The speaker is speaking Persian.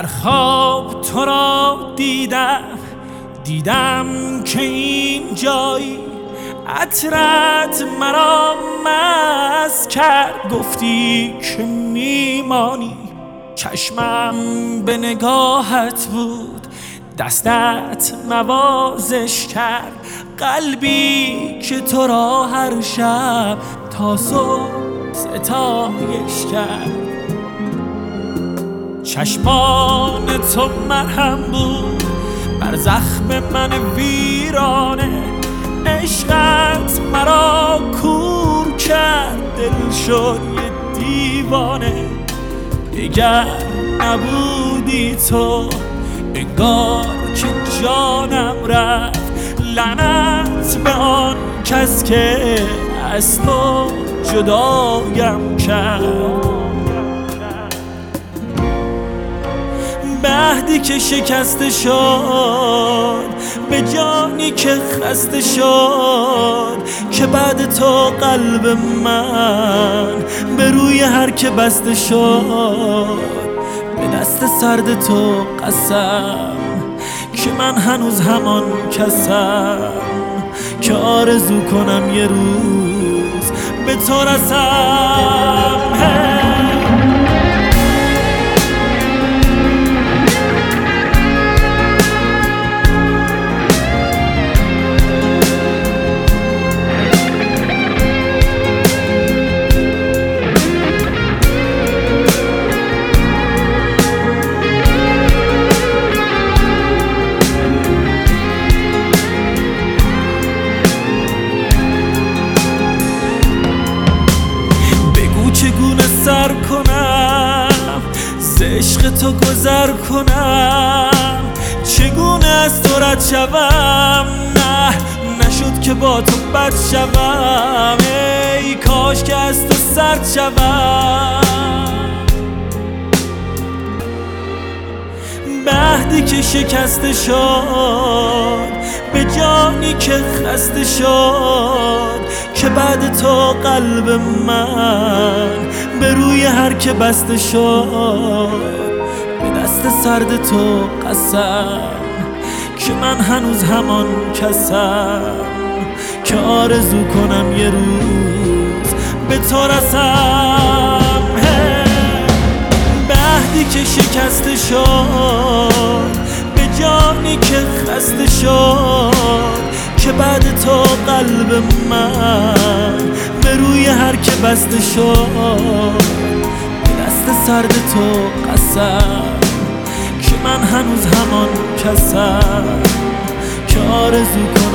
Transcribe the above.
در خواب تو را دیدم که این جایی عطرت مرا مست کرد. گفتی که میمانی، چشمم به نگاهت بود، دستت نوازش کرد. قلبی که تو را هر شب تا صبح ستایش کرد. چشمان تو مرهم بود بر زخم من ویرانه، عشقت مرا کور کرد، دل شد یه دیوانه. دیگر نبودی تو، انگار که جانم رفت. لعنت به آن کس که از تو جدایم کرد. به عهدی که شکسته شد، به جانی که خسته شد، که بعد تو قلب من به روی هر که بسته شد. به دست سرد تو قسم که من هنوز همان کسم که آرزو کنم یه روز به تو رسم. چگونه سر کنم ز عشق تو گذر کنم، چگونه از تو رد شوم، نه نشد که با تو بد شوم. ای کاش که از تو سرد شوم. به عهدی که شکسته شد، به جانی که خسته شد، که بعد تو قلب من به روی هر که بسته شد. به دست سرد تو قسم که من هنوز همان کسم که آرزو کنم یه روز به تو رسم. به عهدی که شکسته شد، به جانی که خسته شد، که بعد تو قلب من به روی هر که بسته شد. به دست سرد تو قسم که من هنوز همان کسم که آرزو کنم